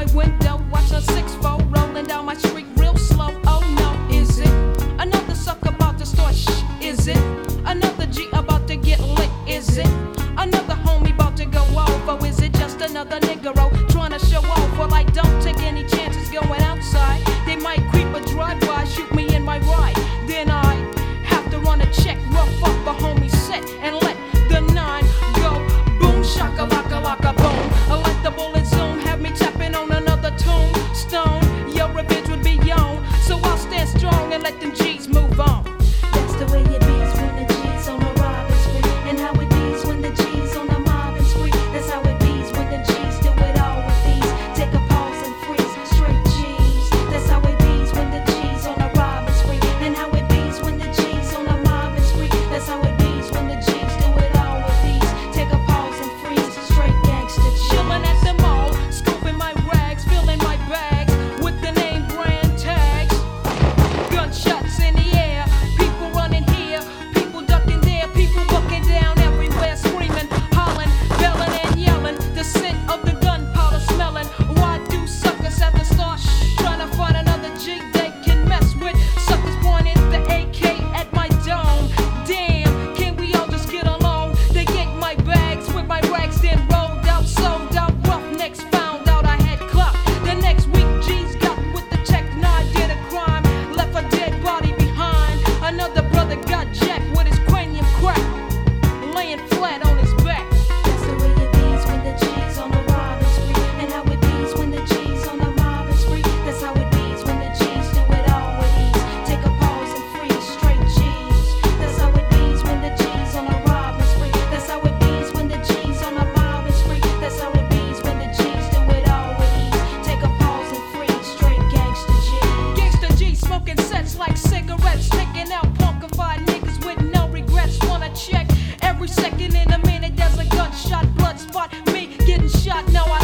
my window, watch a 6-4 rolling down my street real slow. Oh no, is it another sucker about to start? Is it another G about to get lit? Is it another homie about to go off? Or is it just another niggero trying to show off? Well, I don't take any chances going outside. They might creep a drive-by, shoot me in my ride. Then I have to run a check, rough up a homie set, and let the 9 go boom, shaka laka laka boom. I let the bullet zoom, have me tapping on another tombstone. Your revenge would be on, so I'll stand strong and let them G's move on. That's the way it is when the G's on the robbing spree, and how it is when the G's on the mobbing spree. That's how it is when the G's do it all with these. Take a pause and freeze, straight G's. That's how it is when the G's on the robbing spree, and how it is when the G's on the mobbing spree. That's how it is when the G's do it all with these. Take a pause and freeze, straight gangsta G's. Chillin' at the mall, scooping my rags, filling my bags with the name brand tags. Gunshots in the air, people running here, people ducking there, people bucking down everywhere, screaming, hollering, belling and yelling. The scent of the gunpowder smelling. Why do suckers have to start trying to find another G they can mess with? Suckers pointing the AK at my dome. Damn, can we all just get along? They yanked my bags with my rags, then rolled out, sold out. Roughnecks found out I had clout. The next week, G's got with the tech 9, did a crime, left a dead body behind. Another brother got jacked with his cranium cracked, laying flat on his back. That's the way it is when the G's on the robbing spree, and how it is when the G's on the mobbing spree. That's how it is when the G's do it all with ease. Take a pause and freeze, straight G's. That's how it is when the G's on the robbing spree. That's how it is when the G's on the mobbing spree. That's how it is when the G's do it all with ease. Take a pause and freeze, straight gangsta G. Gangsta G smoking sets like cigarettes, taking out punkified niggas with no regrets. Wanna check every second in a minute, there's a gunshot, blood spot, me getting shot. No, I